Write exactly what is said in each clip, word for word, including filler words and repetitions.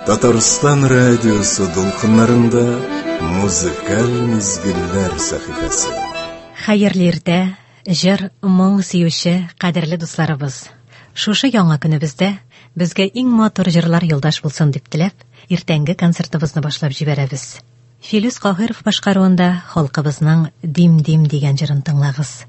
Татарстан радиосы долқынларында музыкаль мизгилләр сәхифәсе. Хәерле иртә, җыр, моң сөюче, кадерле дусларыбыз. Шушы яңа көнебездә безгә иң матур җырлар юлдаш булсын дип теләп, иртәнге концертыбызны башлап җибәрәбез. Филүс Каһиров башкаруында халкыбызның Дим-дим дигән җырын тыңлагыз.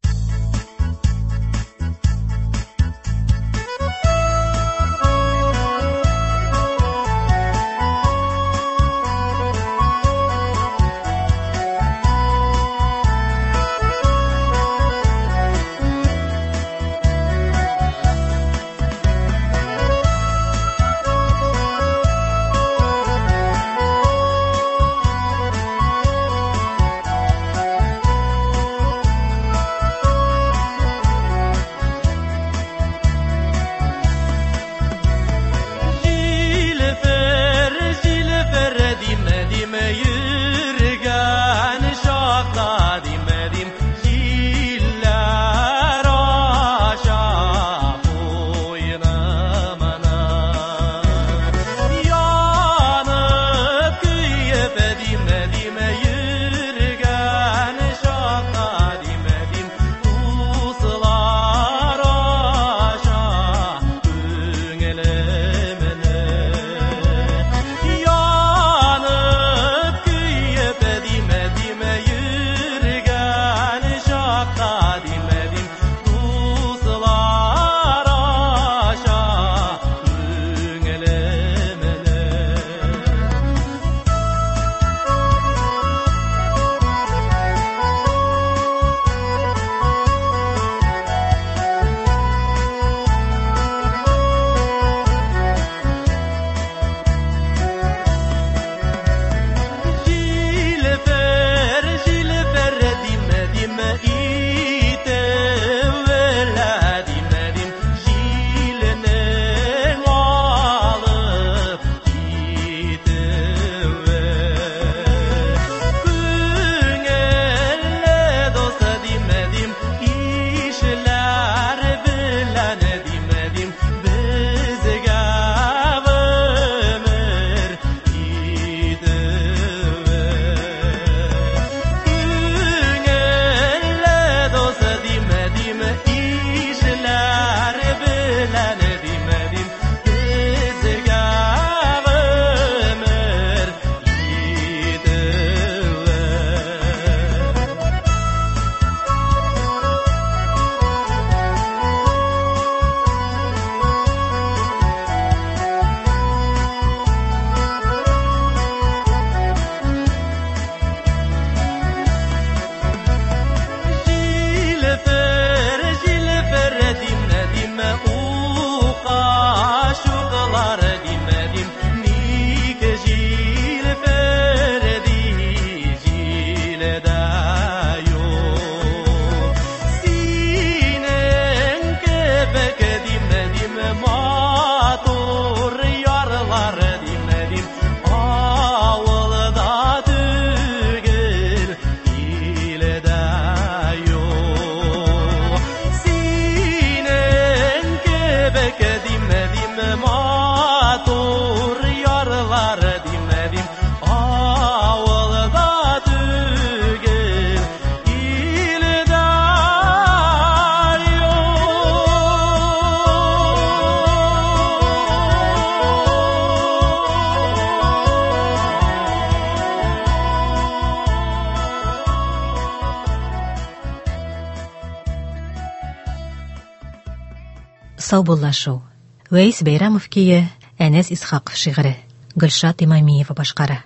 Саубуллашу. Вәйс Бәйрәмов кие, Әнәс Исхаков шигыре. Гөлшат Имамиева башкара.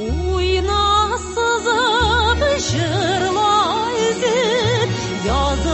Yazı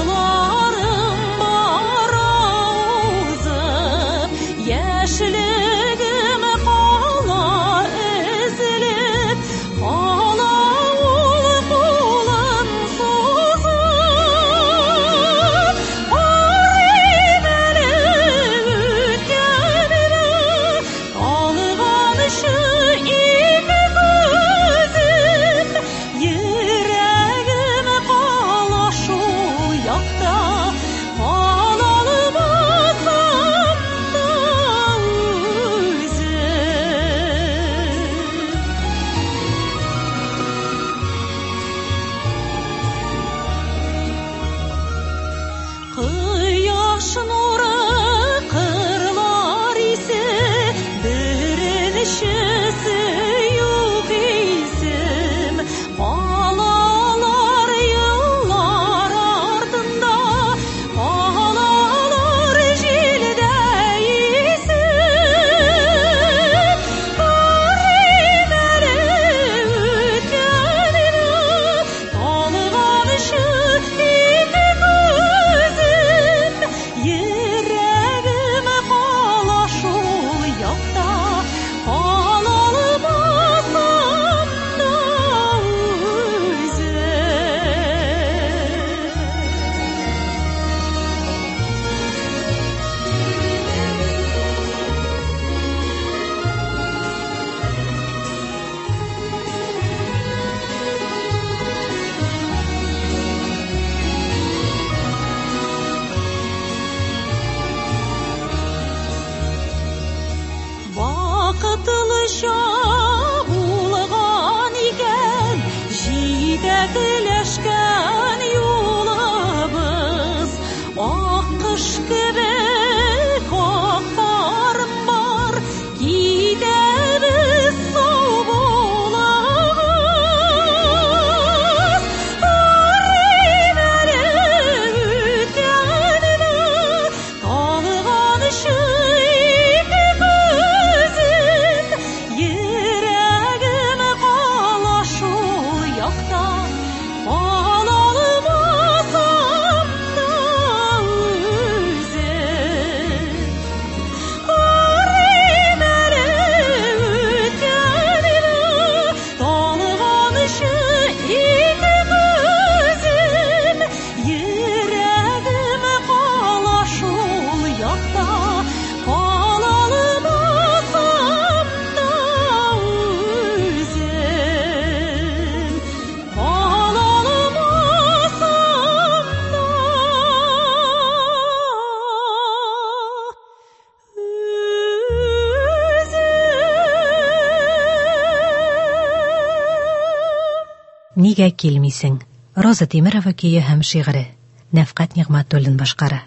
Нигә килмисең? Роза Тимерова көйе һәм шигыре. Нәфкать Нигъмәтуллин башкара.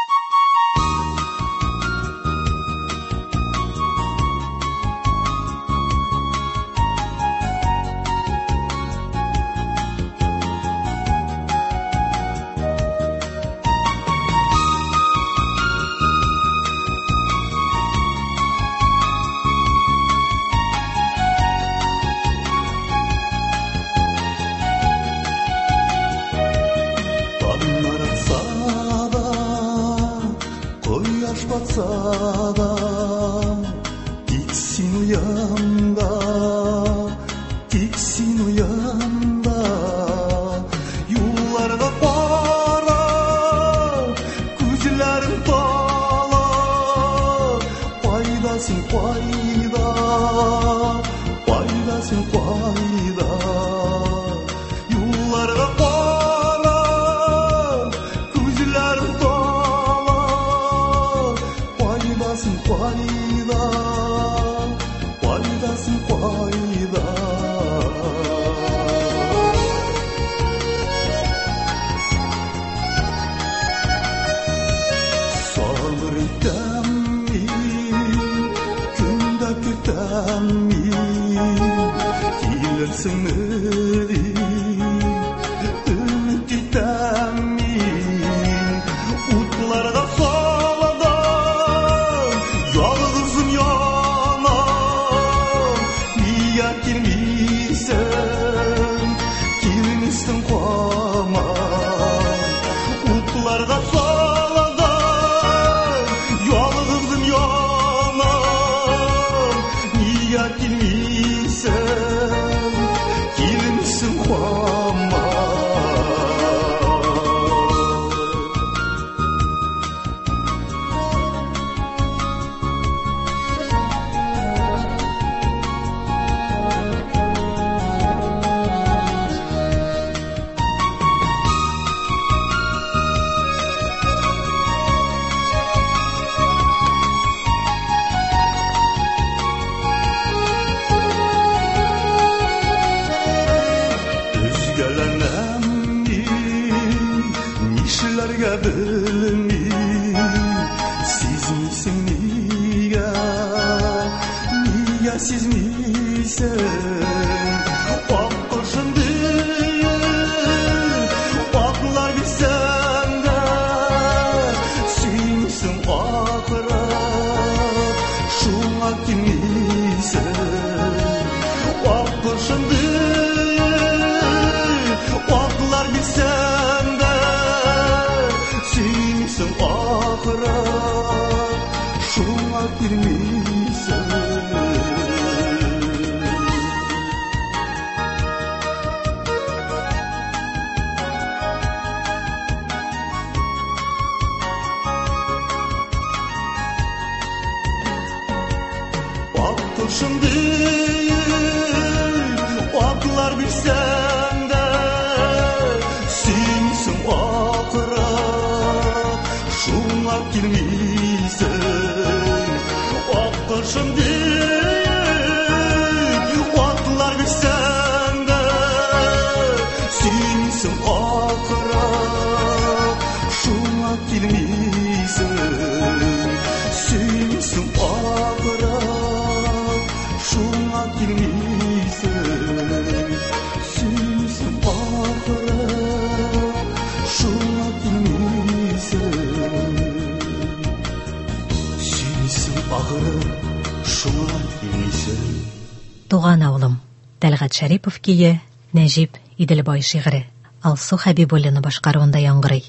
Туган авылым. Тәлгать Шәрипов көйе, Нәҗип Иделбай шигыре. Алсу Хәбибуллина башкаруында яңгырый.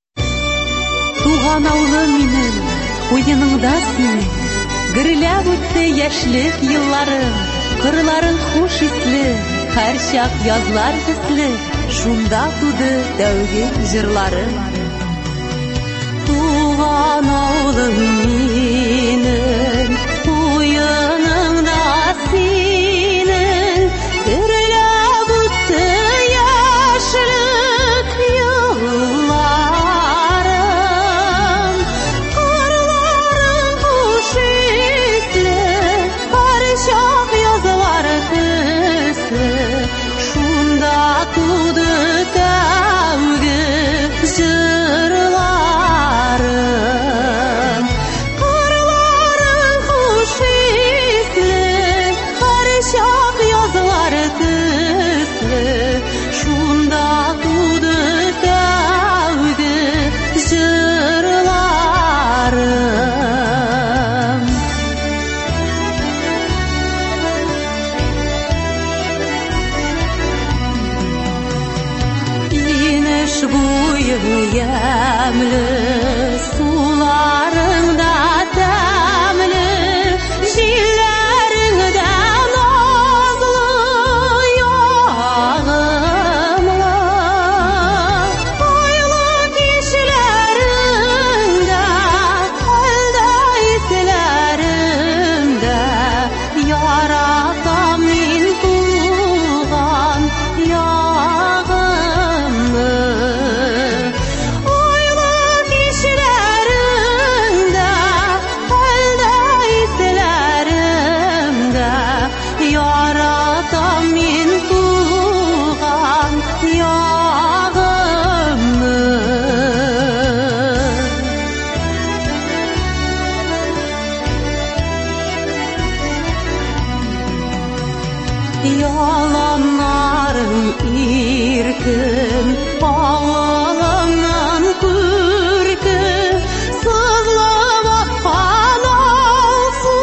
Туган авылым минем, уеныңда син, гөрләп үтте яшьлек елларым, кырларың хуш исле, һәр чак язлар төсле, шунда туды тәүге җырларым. Туган авылым минем, уеныңда синең, гөрләп үтте яшьлек елларым, кырларың хуш исле, һәр чак язлар төсле, шунда буйы ямлы, суларыңда тәмлі, җилләреңдә назлы, ягымлы. Айлы кичләреңдә, әлдә исләреңдә, яратам мин туган ягымны. Айлы кичләреңдә, әлдә исләреңдә, яратам мин туган ягымны. Yalanlarım irkin, ağlamdan kürkün, sızlıp akkan alsı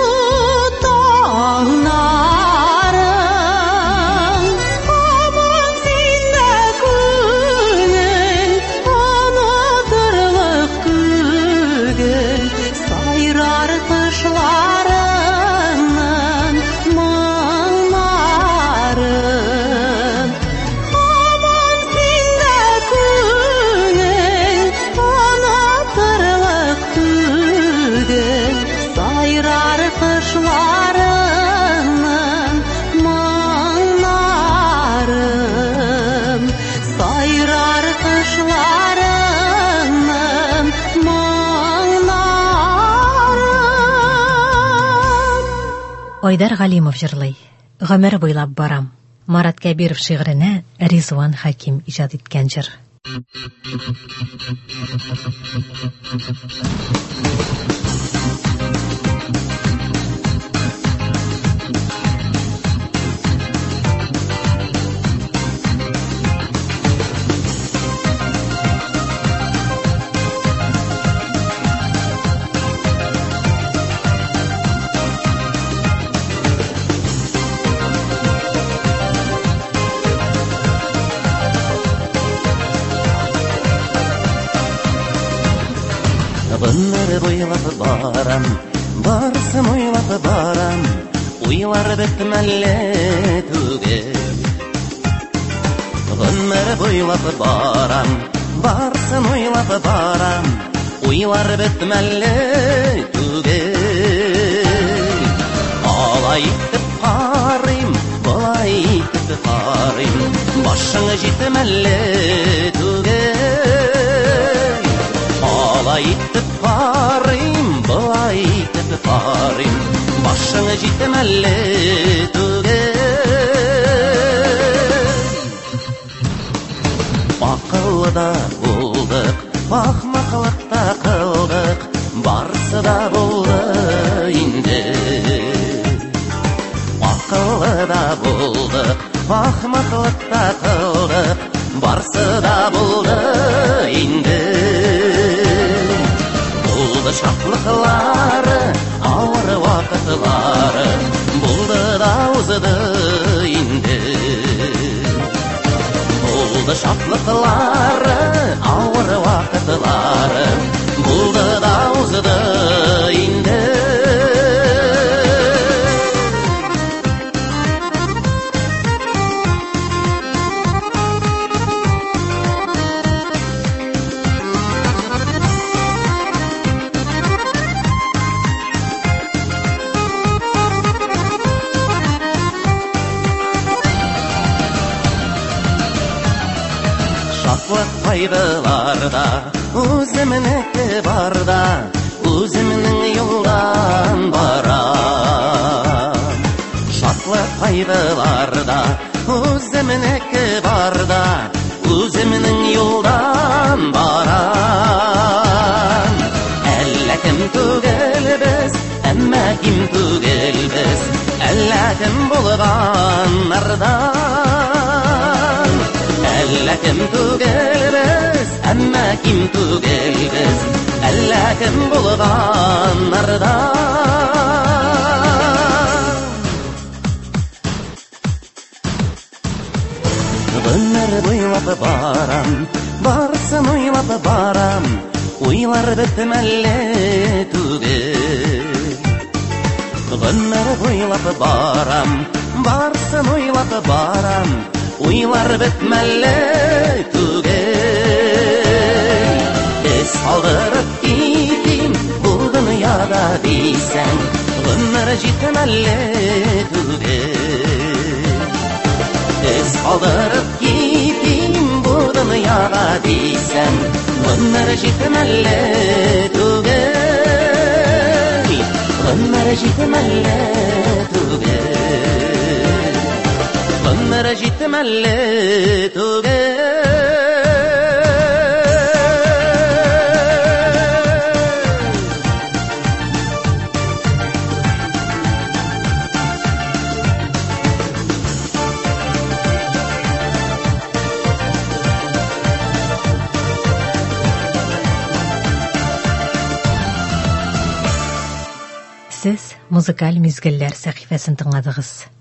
tağlarım. Aman sende күңел, unutırlık түгел, сайрар кышларыңнан моңнарым. Aman sende күңел, unutırlık түгел, сайрар кышларыңнан моңнарым. Сайрар кышларыңнан моңнарым. Айдар Галимов җырлый. Гомер буйлап барам. Марат Кәбиров шигыренә Ризван Хаким иҗат иткән җыр. Гомер буйлап барам, барсын уйлап барам, уйлар бетмәлле түгел. Гомер буйлап барам, барсын уйлап барам, уйлар бетмәлле түгел. Алай итеп карыйм, болай итеп карыйм, башыңа җитмәлле түгел. Алай итеп карыйм, болай итеп карыйм, башыңа җитмәлле түгел. Акыллы да булдык, ахмаклык та кылдык, барсы да булды инде. Акыллы да булдык, ахмаклык та кылдык, барсы да булды инде. Булды шатлыклары, авыр вакытлары, булды да узды инде. Булды шатлыклары, авыр вакытлары, булды да узды инде. Шатлык кайдыларда, үземнеке барда, үземнең юлдан барам. Шатлык кайдыларда, үземнеке барда, үземнең юлдан барам. Әллә кем түгел без, әмма ким түгел без, әллә кем булганнардан. Әллә кем түгел без, әмма ким түгел без, әллә кем булганнардан. Гомер буйлап барам, бар барсын уйлап барам, уйлар бетмәлле түгел. Гомер буйлап барам, барсын уйлап барам, уйлар бетмәлле түгел. Эс алдырып китим бу дөньяда дисәң, гомер җитмәлле түгел. Эс алдырып китим бу дөньяга дисәң, гомер җитмәле түгел. Гомер җитмәле түгел. Гомер җитмәле түгел. Сез музыкаль мизгелләр сәхифәсен тыңладыгыз.